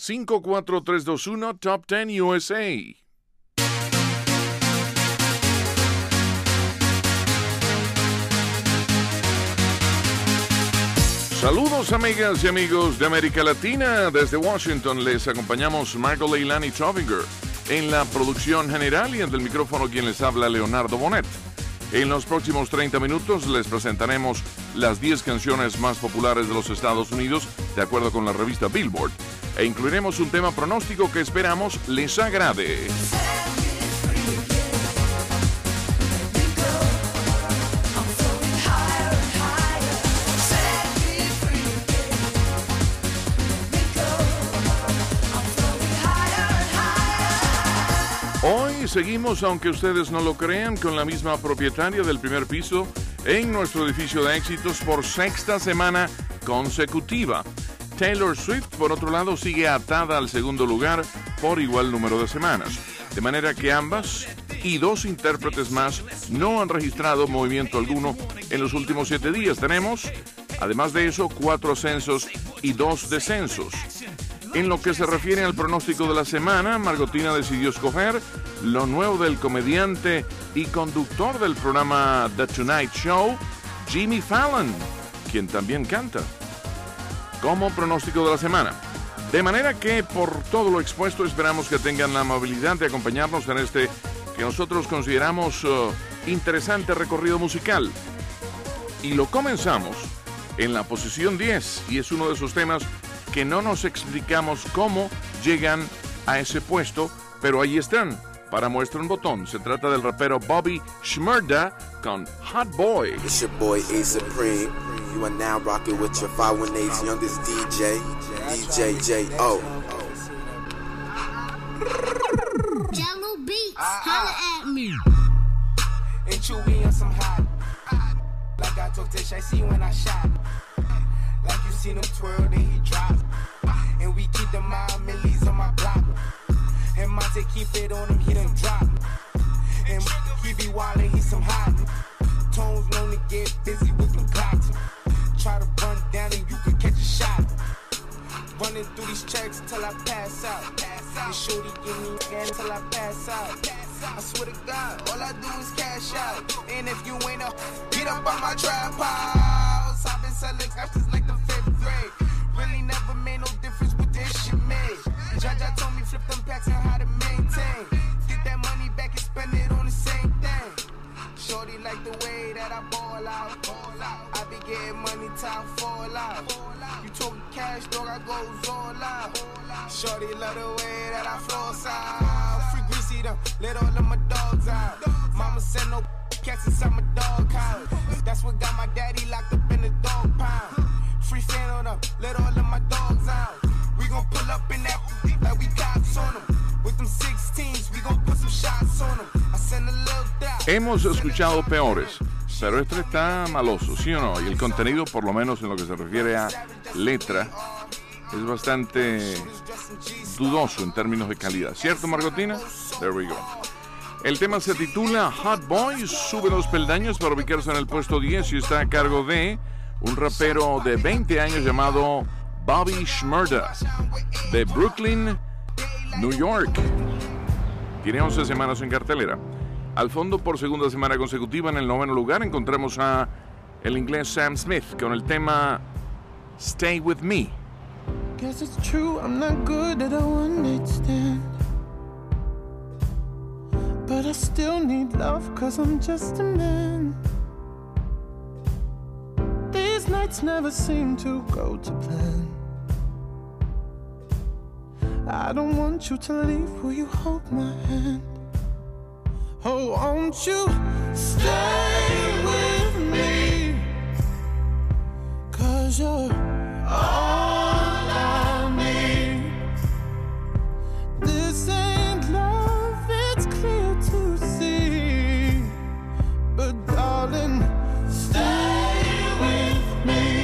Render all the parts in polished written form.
54321 Top 10 USA. Saludos amigas y amigos de América Latina. Desde Washington les acompañamos Marco Leilani Trovinger en la producción general y ante el micrófono quien les habla Leonardo Bonet. En los próximos 30 minutos les presentaremos las 10 canciones más populares de los Estados Unidos de acuerdo con la revista Billboard e incluiremos un tema pronóstico que esperamos les agrade. Hoy seguimos, aunque ustedes no lo crean, con la misma propietaria del primer piso en nuestro edificio de éxitos por sexta semana consecutiva. Taylor Swift, por otro lado, sigue atada al segundo lugar por igual número de semanas. De manera que ambas y dos intérpretes más no han registrado movimiento alguno en los últimos 7 días. Tenemos, además de eso, 4 ascensos y 2 descensos. En lo que se refiere al pronóstico de la semana, Margotina decidió escoger lo nuevo del comediante y conductor del programa The Tonight Show, Jimmy Fallon, quien también canta, como pronóstico de la semana. De manera que, por todo lo expuesto, esperamos que tengan la amabilidad de acompañarnos en este que nosotros consideramos interesante recorrido musical. Y lo comenzamos en la posición 10, y es uno de esos temas que no nos explicamos cómo llegan a ese puesto, pero ahí están, para muestra un botón. Se trata del rapero Bobby Shmurda con Hot Boy. It's your boy A Supreme. You are now rocking with your 518's youngest DJ, DJ J.O. Jello Beats, holla at me. And Chewy on some hot. Like I talked to Shy, see when I shot. Like you seen him twirl, then he drop. And we keep the mild millies on my block. And Monte keep it on him, he done drop. And he be wildin', he some hot. Tones known to get busy with them clocks. Try to run down and you could catch a shot. Running through these checks till I pass out. And shorty give me again till I pass out. I swear to God, all I do is cash out. And if you ain't up, get up on my trap house. I've been selling captions like the 5th grade. Really never made no difference with this shit made. Jaja told me flip them packs and how to maintain. Get that money back and spend it on the same thing. Shorty like the way that I ball out. I be getting money time fall out. You talking cash, dog, I goes all out. Shorty love the way that I floss out. Free greasy them, let all of my dogs out. Mama said no cats inside my dog house. That's what got my daddy locked up in the dog pound. Free fan on them, let all of my dogs out. We gon' pull up in that like we cops on them. With them 16s, we gon' put some shots on them. I send a little doubt. Hemos escuchado peores, pero este está maloso, ¿sí o no? Y el contenido, por lo menos en lo que se refiere a letra, es bastante dudoso en términos de calidad. ¿Cierto, Margotina? There we go. El tema se titula Hot Boy, sube los peldaños para ubicarse en el puesto 10 y está a cargo de un rapero de 20 años llamado Bobby Shmurda, de Brooklyn, New York. Tiene 11 semanas en cartelera. Al fondo, por segunda semana consecutiva, en el 9º lugar, encontramos a el inglés Sam Smith con el tema Stay With Me. Guess it's true, I'm not good at a one-night stand. But I still need love, cause I'm just a man. These nights never seem to go to plan. I don't want you to leave, will you hold my hand? Oh, won't you stay with me? Cause you're all I need. This ain't love, it's clear to see. But darling, stay with me.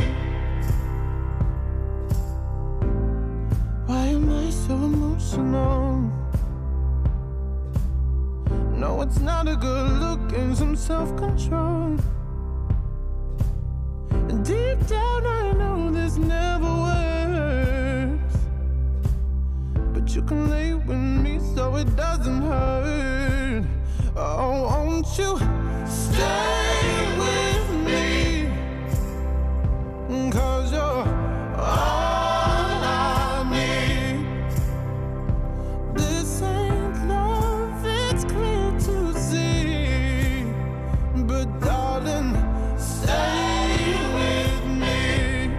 Why am I so emotional? No, it's not a good look and some self-control. Deep down I know this never works. you can lay with me so it doesn't hurt. Oh, won't you stay with me? 'Cause you're all I need. This ain't love, it's clear to see. But darling, stay with me.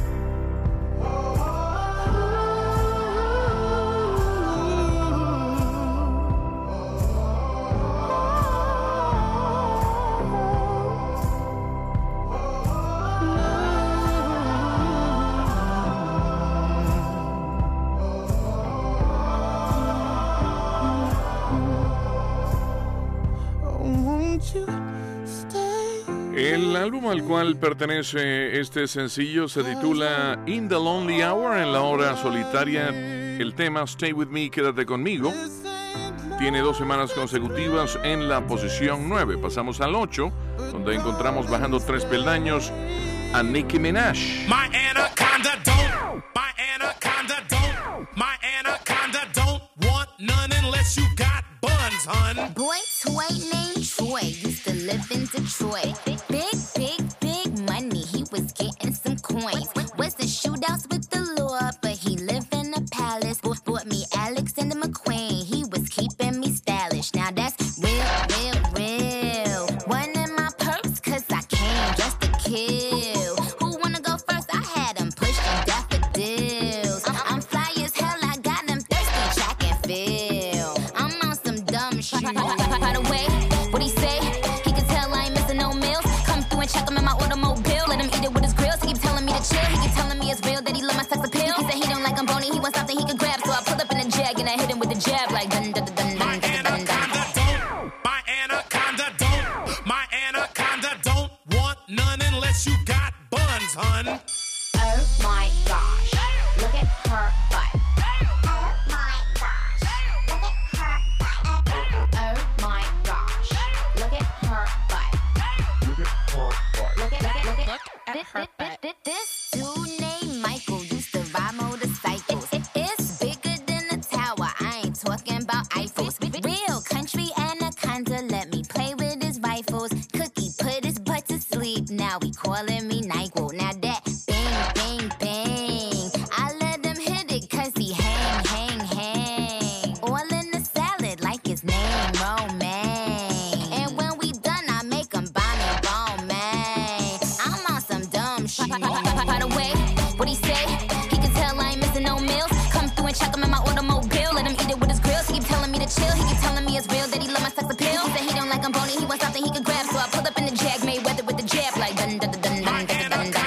El álbum al cual pertenece este sencillo se titula In the Lonely Hour, en la hora solitaria. El tema Stay With Me, Quédate Conmigo, tiene 2 semanas consecutivas en la posición 9. Pasamos al 8, donde encontramos bajando 3 peldaños a Nicki Minaj. My anaconda don't want none unless you got buns, hun. Boy toy named Troy used to live in Detroit. Big money, he was getting some coins. Wasn't shootouts with the law, but he lived in a palace. Bought me Alexander McQueen, he was keeping me stylish. Now that's real. One in my purse, 'cause I came just to kill. Who wanna go first? I had him pushing daffodils. I'm fly as hell, I got him thirsty, track and field. I'm on some dumb shit. By the way, what he say? He can tell I ain't missing no meals. Come through and check him in my automobile. Let him eat it with his grills. He keep telling me to chill. He keep telling me it's real that he love my sex appeal. He said he don't like I'm bony, he wants something he can grab. So I pull up in a jag and I hit him with the jab like dun dun dun dun dun dun dun. My anaconda don't want none unless you got buns, hun. Oh my gosh, look at her butt. Oh my gosh, look at her butt. Oh my gosh, look at her butt. Look at her butt. This dude named Michael used to ride motorcycles. It's bigger than a tower, I ain't talking about Eiffels. Real country anaconda, let me play with his rifles. Cookie put his butt to sleep, now he calling me NyQuil. Now that bang, I let him hit it 'cause he hang. All in the salad like his name, Romaine. And when we done, I make him buy me Romaine. I'm on some dumb shit. By the way, what he say? He can tell I ain't missing no meals. Come through and check him in my automobile. Let him eat it with his grills. He keep telling me to chill. He keep telling me it's real that he love my sex appeal. He said he don't like I'm bony, he wants something he can grab. So I pull up in the jag, Mayweather with the jab like dun dun dun dun dun dun dun dun.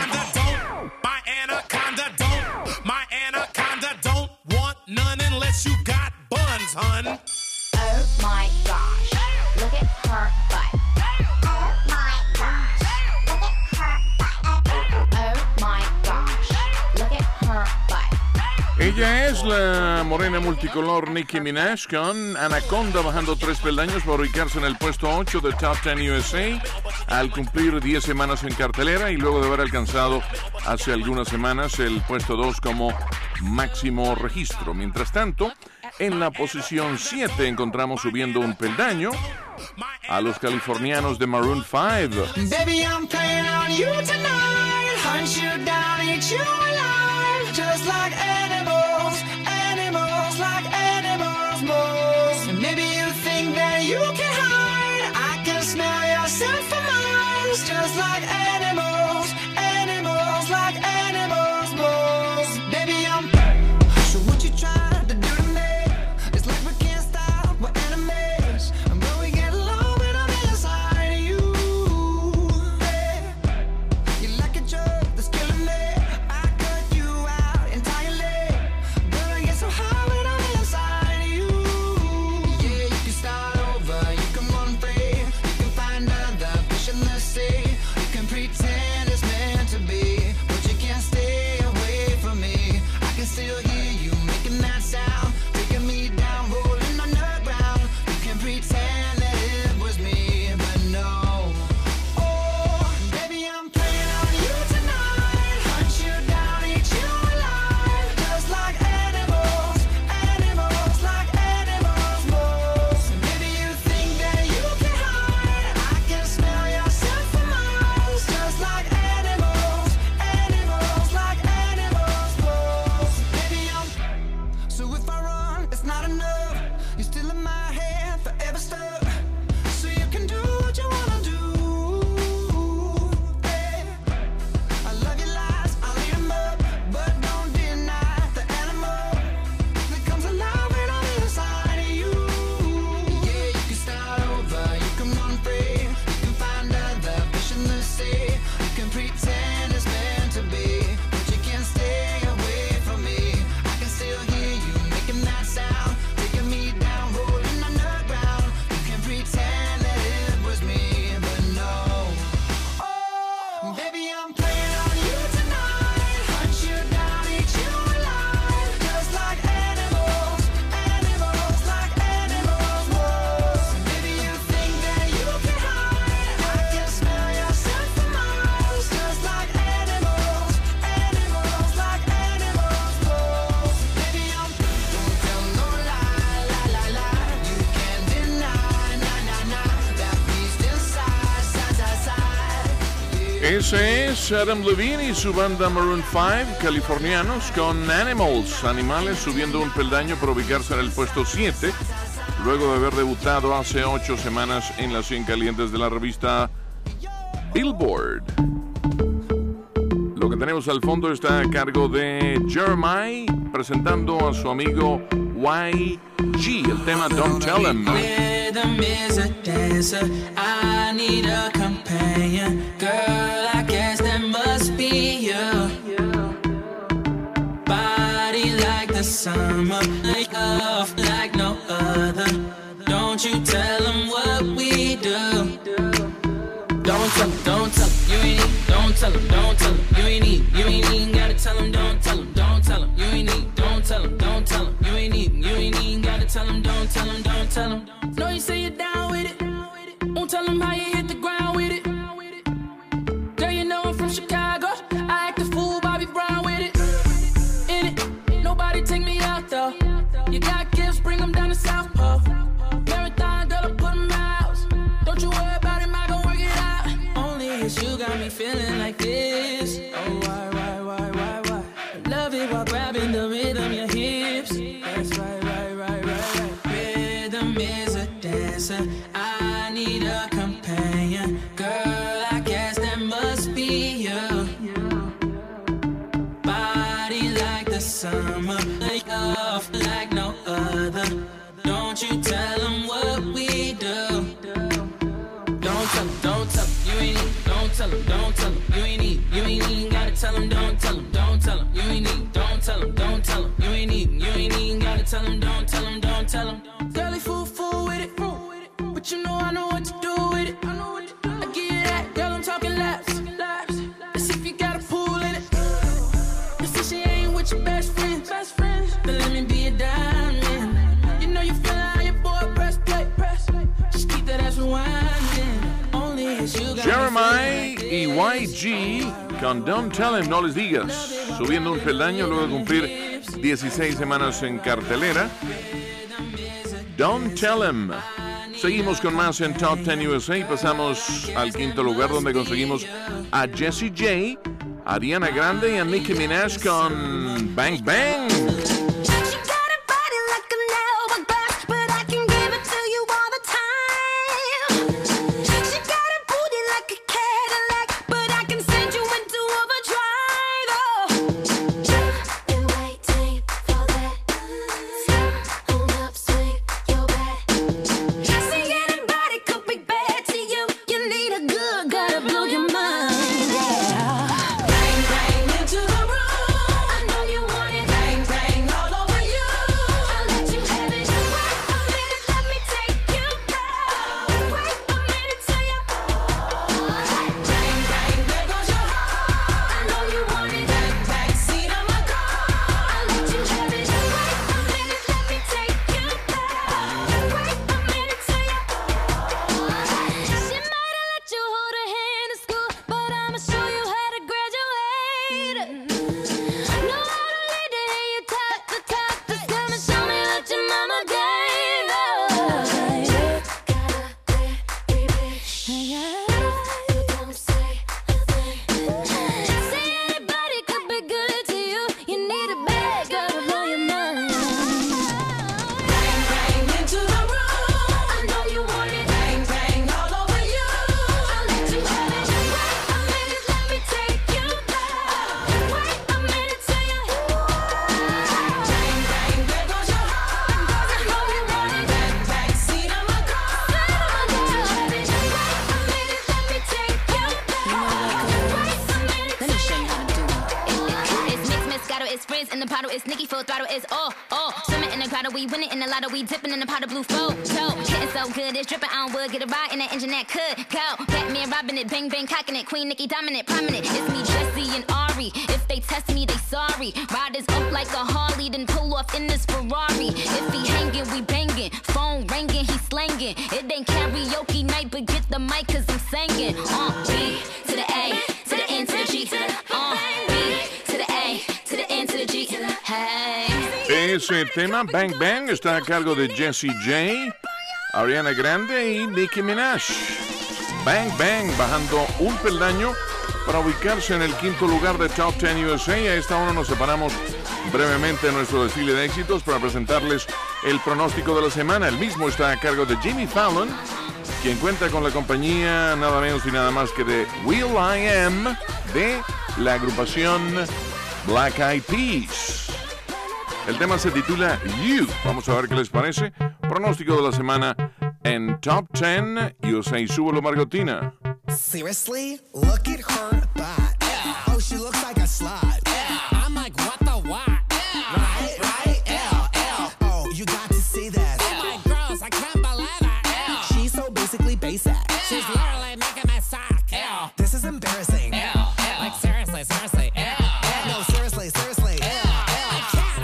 My anaconda don't want none unless you got buns, hun. Oh my gosh, look at her butt. Oh my gosh, look at her butt. Oh my gosh, look at her butt. Ella es la morena multicolor Nicki Minaj con Anaconda bajando 3 peldaños para ubicarse en el puesto 8 de Top 10 USA al cumplir 10 semanas en cartelera y luego de haber alcanzado hace algunas semanas el puesto 2 como máximo registro. Mientras tanto, en la posición 7 encontramos subiendo un peldaño a los californianos de Maroon 5. Baby, I'm playing on you tonight. Hunt you down, eat you alive. Just like animals, like animals most. Maybe you think that you can hide. I can smell yourself from miles. Just like animals, like animals most. Baby, I'm so what you trying to do to me? It's like we can't stop, we're enemies. But we get along when I'm inside of you. Hey, you're like a drug that's killing me. I cut you out entirely. Ese es Adam Levine y su banda Maroon 5, californianos, con Animals, animales subiendo un peldaño para ubicarse en el puesto 7, luego de haber debutado hace 8 semanas en las 100 calientes de la revista Billboard. Lo que tenemos al fondo está a cargo de Jeremiah presentando a su amigo YG, el tema Don't Tell Him. Rhythm is a dancer, I need a companion. Girl, I guess that must be you. Body like the summer, love like no other. Don't you tell them what we do. Don't tell them, don't tell them, you ain't need. Don't tell them, don't tell them, you ain't need. You ain't even gotta tell them, don't tell them, don't tell them, you ain't need. Don't tell them, don't tell them, you ain't even. You ain't even gotta tell them, don't tell them, don't tell them. Know you say you're down with it. Won't tell them how you hit the ground with it. Girl, you know I'm from Chicago. I act a fool, Bobby Brown with it. In it, nobody take me out though. You got gifts, bring them down to South Pole. Marathon, girl, I put them out. Don't you worry about it, I gon' work it out. Only it's you got me feeling like this. Oh, why? I love it while grabbing the rhythm, your hips. That's right. Rhythm is a dancer, I need a companion. Girl, I guess that must be you. Body like the summer, love like no other. Don't you tell them what we do. Don't tell them, don't tell them, you ain't need. Don't tell them, don't tell them, you ain't need. You ain't even gotta tell them, don't tell them, don't tell them, you ain't need. Don't tell them, don't tell them, you ain't need. You ain't even gotta tell them, don't tell them, don't tell them. Girlie fool with it, but you know I know what to do with it. I give you that, girl, I'm talking laps. Let's see if you got a pool in it. Let's see she ain't with your best friend. Then let me be a diamond. You know you feel how your boy press play. Just keep that ass rewinding. Only it's you got Jeremiah y YG con Don't Tell Him, no les digas, subiendo un peldaño luego de cumplir 16 semanas en cartelera. Don't Tell Him. Seguimos con más en Top 10 USA y pasamos al quinto lugar donde conseguimos a Jessie J, Ariana Grande y a Nicki Minaj con Bang Bang. We winning in the lotto, we dipping in the pot of blue photo. Getting so good, it's dripping on wood. Get a ride in that engine that could go. Batman robbing it, bang bang cocking it. Queen Nicki dominant, prominent. It's me, Jesse and Ari. If they test me, they sorry. Riders up like a Harley, then pull off in this Ferrari. If he hanging, we banging. Phone ringing, he slanging. It ain't karaoke night, but get the mic 'cause I'm singing. B to the A, to the N, to the G, to the B to the A, to the N, to the G. Hey. Ese tema, Bang Bang, está a cargo de Jessie J, Ariana Grande y Nicki Minaj. Bang Bang, bajando un peldaño para ubicarse en el quinto lugar de Top 10 USA. A esta hora nos separamos brevemente de nuestro desfile de éxitos para presentarles el pronóstico de la semana. El mismo está a cargo de Jimmy Fallon, quien cuenta con la compañía nada menos y nada más que de will.i.am de la agrupación Black Eyed Peas. El tema se titula You. Vamos a ver qué les parece. Pronóstico de la semana en Top 10 USA. Súbelo, Margotina. Seriously? Look at her butt. Yeah. Oh, she looks like a slut. Yeah. I'm like, what the what? Yeah. Right? L. Oh, you got to see this. Oh my gross, I can't believe it. She's so basically basic. She's literally making me suck. This is embarrassing. Like, seriously. No, seriously. I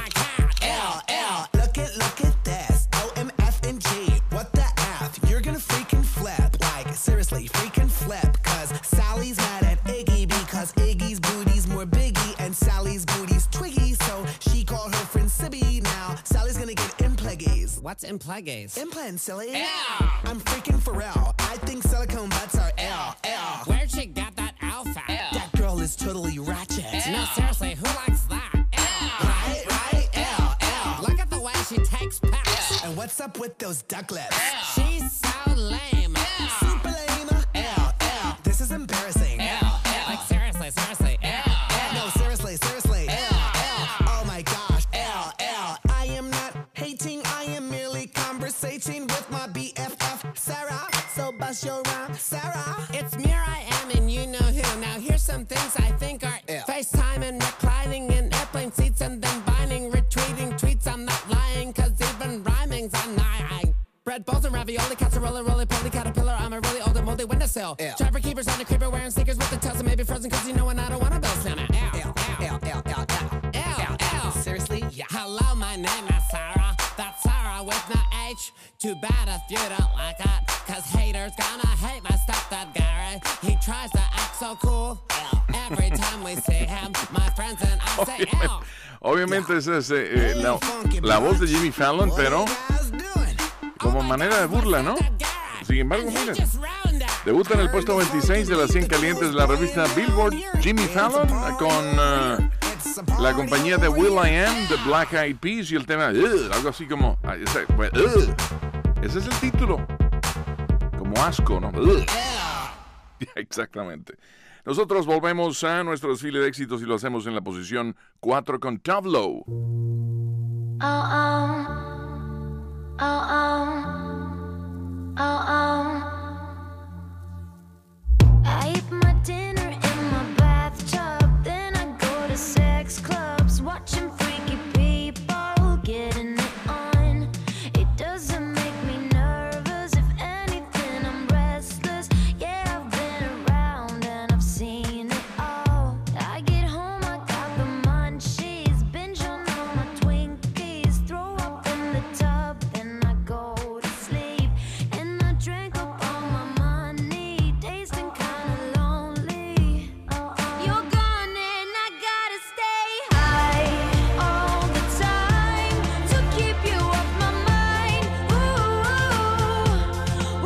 can't. Look at this. O-M-F-N-G. What the F? You're gonna freaking flip. Like, seriously, freaking flip. Cause Sally's mad at Iggy because Iggy's booty's more biggie and Sally's booty's twiggy. So she called her friend Sibby. Now Sally's gonna get impleggies. What's impleggies? Implants, silly. Yeah. I'm freaking Pharrell. I think silicone butts are L. Where'd she get that outfit? That girl is totally ratchet. No, seriously, who likes that? Right? L. Look at the way she takes pics. And what's up with those duck lips? She's so lame. Super lame. L. This is embarrassing. Like, seriously. No, seriously. Oh my gosh. L. I am not hating. I am merely conversating with my BFF, Sarah. So bust your rhyme, Sarah. It's me, I am, and you know who. Now here's some things I think are FaceTime and reclining in airplane seats and then binding, retweeting tweets. I'm not lying, cause even rhyming's annoying. Bread balls and ravioli, casserole, roly-poly, caterpillar. I'm a really old and moldy windowsill. Trapper keepers on a creeper wearing sneakers with the toes and maybe frozen cause you know when I don't wanna build slammer. L. Seriously? Yeah. Hello, my name is Sarah. That's Sarah with no H. Too bad if you don't like it, cause haters gonna hate my stepdad Gary. He tries to act so cool. Every time we see him, my friends and I say L. Obviamente esa es la voz de Jimmy Fallon, pero como manera de burla, ¿no? Sin embargo, miren, debuta en el puesto 26 de las 100 calientes de la revista Billboard, Jimmy Fallon, con la compañía de will.i.am, de Black Eyed Peas, y el tema, algo así como, ese es el título, como asco, ¿no? Exactamente. Nosotros volvemos a nuestro desfile de éxitos y lo hacemos en la posición 4 con Tableau. I eat my dinner in my bathtub, then I go to sex clubs, watching freaky people getting it on. It doesn't make me nervous, if anything I'm restless. Yeah, I've been around and I've seen it all. I get home, I got the munchies, binge on all my Twinkies, throw up in the tub, then I go to sleep, and I drank up all my money, tasting kinda lonely. You're gone and I gotta stay high all the time to keep you off my mind. Ooh,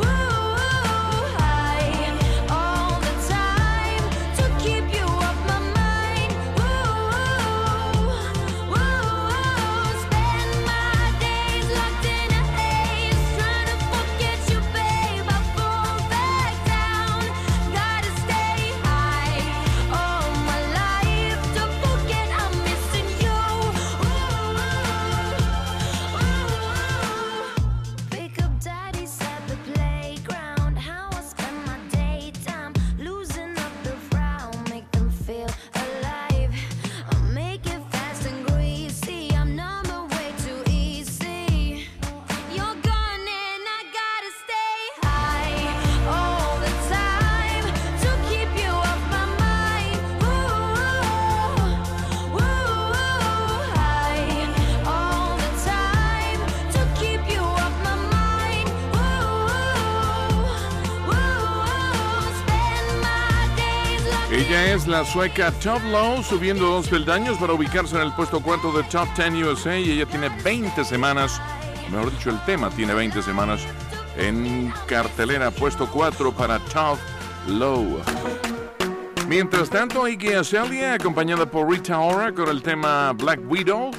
high all the time to keep you off my mind. Spend my days locked in a haze, trying to forget you, babe. I fall back down. Gotta stay high all my life to forget I'm missing you. Pick up daddies at the playground. How I spend my daytime, losing up the frown, make them feel alive. I'll make it fast and greasy. I'm number way too easy. You're gone and I gotta stay high all the time to keep you off my mind. High all the time to keep you off my mind. Spend my days locked Ella es la sueca Tableau, subiendo 2 peldaños para ubicarse en el puesto 4 de Top 10 USA, y ella tiene 20 semanas, mejor dicho, el tema tiene 20 semanas en cartelera, puesto 4 para Tableau. Mientras tanto, Iggy Azalea, acompañada por Rita Ora con el tema Black Widow.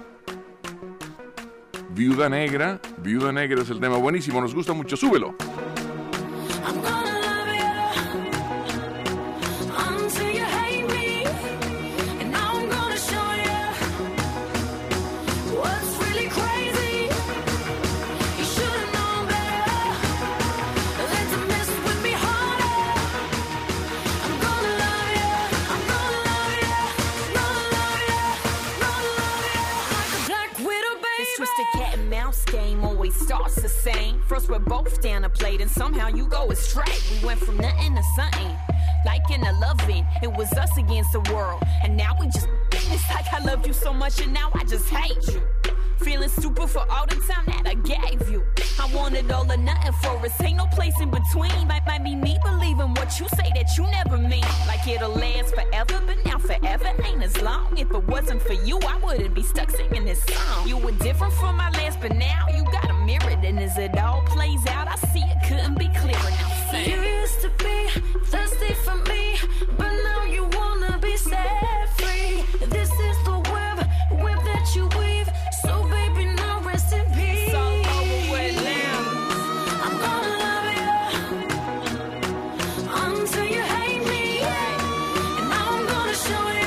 Viuda Negra es el tema buenísimo, nos gusta mucho, súbelo. I'm gonna love you until you hate me, and I'm gonna show you what's really crazy. You should've known better than to mess with me harder. I'm gonna love you, I'm gonna love you, gonna love you, gonna love you like a black widow, baby. This twisted cat and mouse game always starts the same. First we're both down a plate and somehow you go astray. We went from nothing to something, like in a loving. It was us against the world, and now we just, it's like I love you so much and now I just hate you. Feeling stupid for all the time that I gave you. I wanted all or nothing for us, ain't no place in between. Might be me believing what you say that you never mean. Like it'll last forever, but now forever ain't as long. If it wasn't for you, I wouldn't be stuck singing this song. You were different from my last, but now you got a mirror. And as it all plays out, I see it couldn't be clearer now. You used to be thirsty for me, but now you wanna be set free. This is the web that you weave. So baby, now rest in peace. It's all over with now. I'm gonna love you until you hate me, and now I'm gonna show you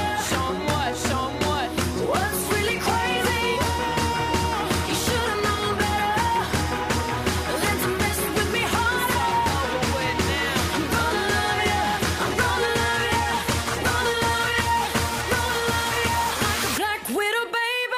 what's really crazy. You should've known better than to mess with me harder. I'm gonna love you, I'm gonna love you, I'm gonna love you, gonna love you like a black widow, baby.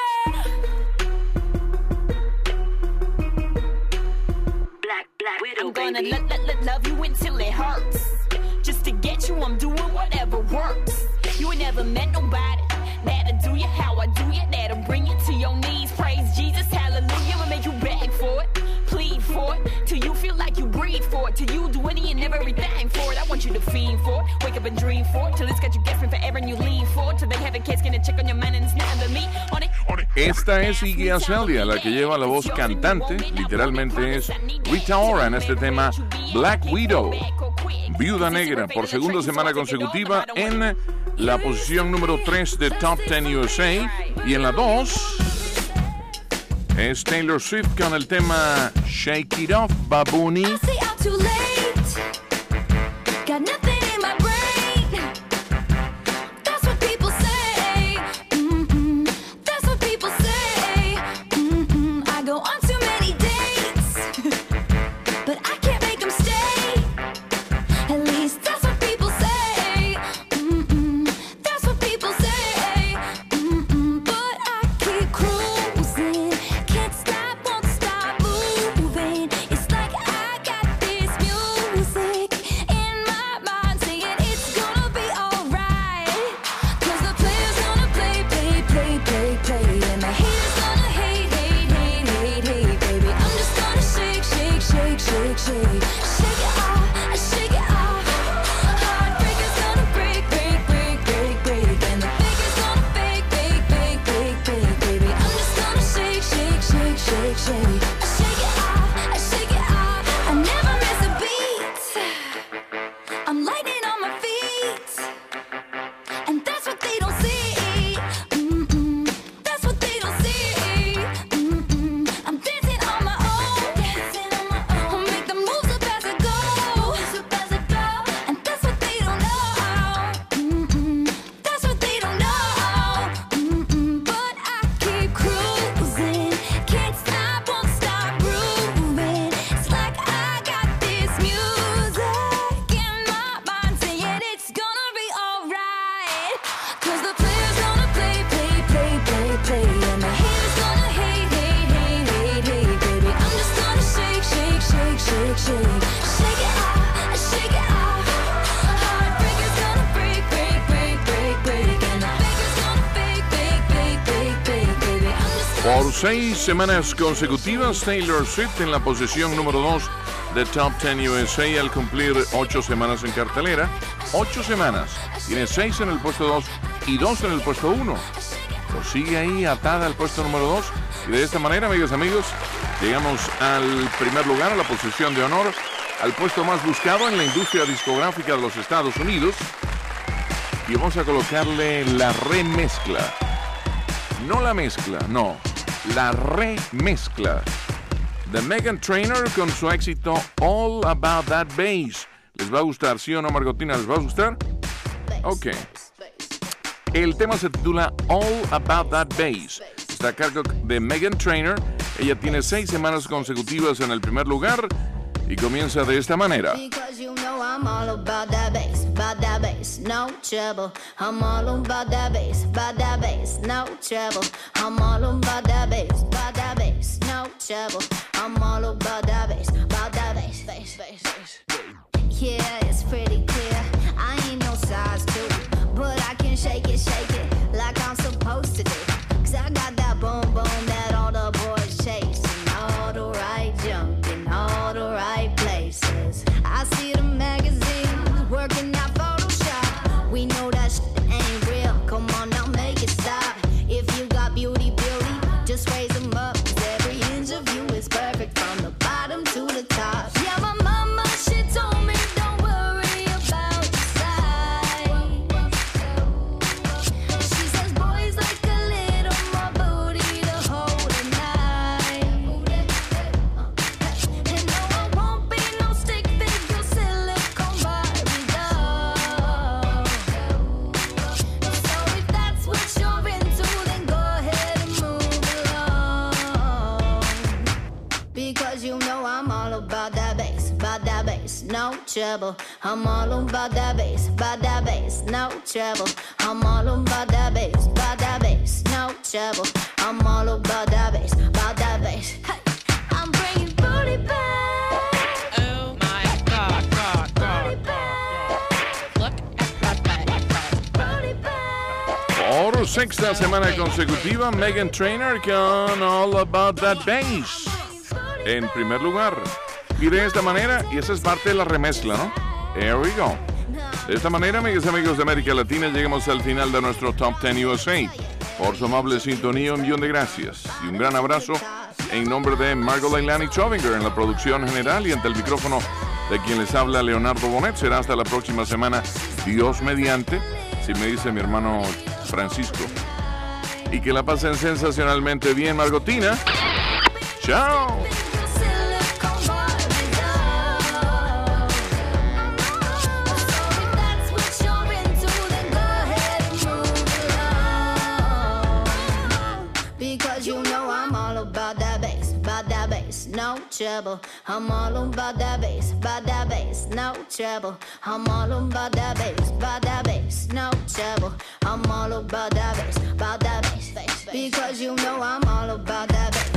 I'm gonna love you until it hurts. Just to get you, I'm doing whatever works. You ain't never met nobody that'll do you how I do you, that'll bring you to your knees. Praise Jesus, hallelujah, I'll make you beg for it, plead for it, till you feel like you breathe for it, till you do any and everything for it. I want you to fiend for it, wake up and dream for it, till it's got you guessing forever and you lean for it, till they have a case, gonna check on your mind and it's not me on it. Esta es Iggy Azalea, la que lleva la voz cantante, literalmente es Rita Ora en este tema Black Widow, Viuda Negra, por segunda semana consecutiva en la posición número 3 de Top 10 USA, y en la 2 es Taylor Swift con el tema Shake It Off, Babuni. I say I'm too late. Got nothing in my brain. That's what people say. That's what people say. I go on too many dates, but I can't make them stay. At least that's what people say. That's what people say. But I keep cruising. Can't stop, won't stop moving. It's like I got this music in my mind saying it's gonna be alright. 'Cause the player's gonna play, play, play, play, play. And the haters gonna hate, hate, hate, hate, hate, baby. I'm just gonna shake, shake, shake, shake, shake. Shake it off, shake it off. Heartbreaker's gonna break, break, break, break, break. And the faker's gonna fake, fake, fake, fake, fake, baby. I'm just gonna shake, shake, shake, shake, shake. Shake it off, shake it off. I never miss a beat. I'm lightning on my feet, and that's what they don't see. That's what they don't see. I'm dancing on my own, I'll make the moves up as I go, and that's what they don't know. That's what they don't know. But I keep cruising, can't stop, won't stop grooving. It's like I got this music in my mind saying it's gonna be alright. 'Cause the player's gonna play, play, play, play, play. And the haters gonna hate, hate, hate, hate, hate, baby. I'm just gonna shake, shake, shake, shake, shake. Shake it off, shake it off. Heartbreaker's gonna break, break, break, break, break. And the faker's gonna fake, fake, fake, fake, fake, baby. I'm just gonna Por 6 semanas consecutivas, Taylor Swift en la posición número 2 de Top 10 USA al cumplir 8 semanas en cartelera. 8 semanas. Tiene 6 en el puesto 2 y 2 en el puesto 1. Pues sigue ahí atada al puesto número 2. Y de esta manera, amigas y amigos, llegamos al primer lugar, a la posición de honor, al puesto más buscado en la industria discográfica de los Estados Unidos. y vamos a colocarle la remezcla. No la mezcla, no, la remezcla de Meghan Trainor con su éxito All About That Bass. ¿Les va a gustar, sí o no, Margotina? ¿Les va a gustar? Ok. El tema se titula All About That Bass. Está a cargo de Meghan Trainor. Ella tiene 6 semanas consecutivas en el primer lugar y comienza de esta manera. Because you know I'm all about that bass, no trouble. I'm all about that bass, no trouble. I'm all about that bass, no trouble. I'm all about that bass, bass. Yeah, it's pretty clear. I ain't no size 2, but I can shake it like I'm supposed to do. 'Cause I got that boom boom that all the boys chase, and all the right junk in all the right places. I see the magazines working out Photoshop. We know that shit ain't real. Come on now, make it stop. If you got beauty, just raise them up. 'Cause every inch of you is perfect from the bottom to the top. Yeah, my mama, she told me don't worry about the size. She says boys like a little more booty to hold at night. And no, I won't be no stick figure silicone Barbie doll. So if that's what you're into, then go ahead and move along. Because you know I'm all about that bass, no trouble. I'm all about that bass, no trouble. I'm all about that bass, no trouble. I'm all about that bass, Hey, I'm bringing booty back. Oh my God. Look at that back. Por 6ª semana consecutiva, Meghan Trainor con All About That Bass en primer lugar. Y de esta manera, y esa es parte de la remezcla, ¿no? Here we go. De esta manera, amigas y amigos de América Latina, llegamos al final de nuestro Top 10 USA. Por su amable sintonía, un millón de gracias. Y un gran abrazo en nombre de Margot Leilani Chovinger en la producción general y ante el micrófono de quien les habla, Leonardo Bonet. Será hasta la próxima semana, Dios mediante, si me dice mi hermano Francisco. Y que la pasen sensacionalmente bien, Margotina. ¡Chao! No trouble. I'm all about that bass, no trouble. I'm all about that bass, no trouble. I'm all about that bass, because you know I'm all about that bass.